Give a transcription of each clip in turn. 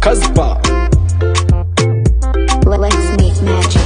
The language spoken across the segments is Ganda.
Casper. Let's make magic.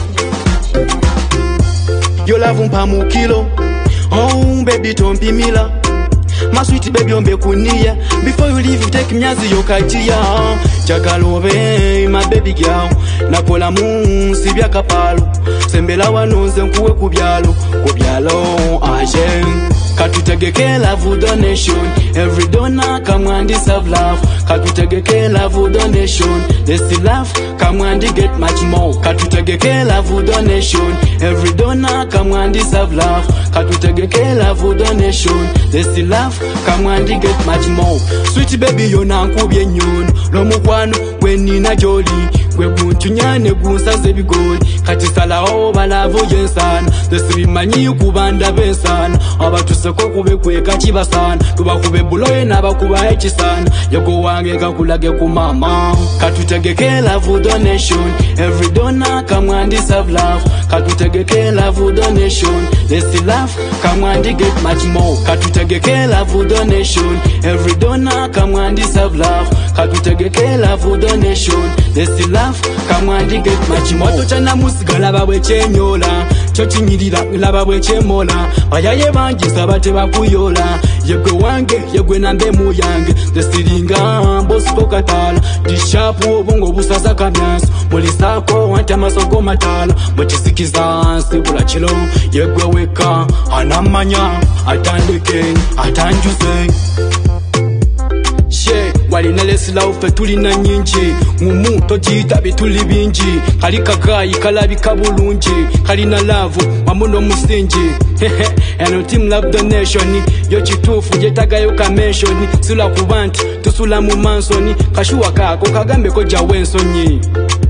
Yo love mpamu kilo. Oh baby don't be mila. My sweet baby ombe kunia. Before you leave you take mnyazi yokatia. Jagalobe my baby girl. Nakola mu sibya kapalo. Sembela wanonze nkuwe kubyalo. Kubyalo aje. Katutegeke love donation. Every donor come and deserve love. Katutegeke love donation. They still laugh, come and get much more. Katutegeke love donation. Every donor come and deserve love. Katutegeke love donation. They still laugh, come and get much more. Sweet baby yona nkubye nyono. Lomukwano wenina joli. Gwe buntunyane gunsaze bigoli. Kati salao balavo yensana. Desibimanyi kubanda bensana. Abatuseko kube kweka kibasana. Tubakube buloye nabakuba ekisana. Yago wange kakulage ku mama. Katutegeke love donation. Every donor come and deserve love. Katutegeke love donation. They still laugh, come and get much more. Katutegeke love donation. Every donor come and deserve love. Katutegeke love donation. They still laugh, come and get much more. Watochana musigala babwe chenyola. Chochinyirira lababwe chemola. Bayaye bangi sabate bakuyola. Yegwe wange, yegwe nambe muyange. Desiringa bosco katala. Dishapu bongo busaza kamyanso. Mulisako wanta masoko matala. Mutisikiza sibula chilo. Yegwe weka anamanya. Atandeke, atanjuse. Walina lesila ufe tulina nyinji. Mumu tojita bituli binji. Kalika kai kalabi kabulunji. Kalina lavu mamuno musinji. Eno team love donation. Yo chitufu jetaga yoka mention. Sula kubanti tusula mumansoni. Kashuwa kako kagambe koja wensoni.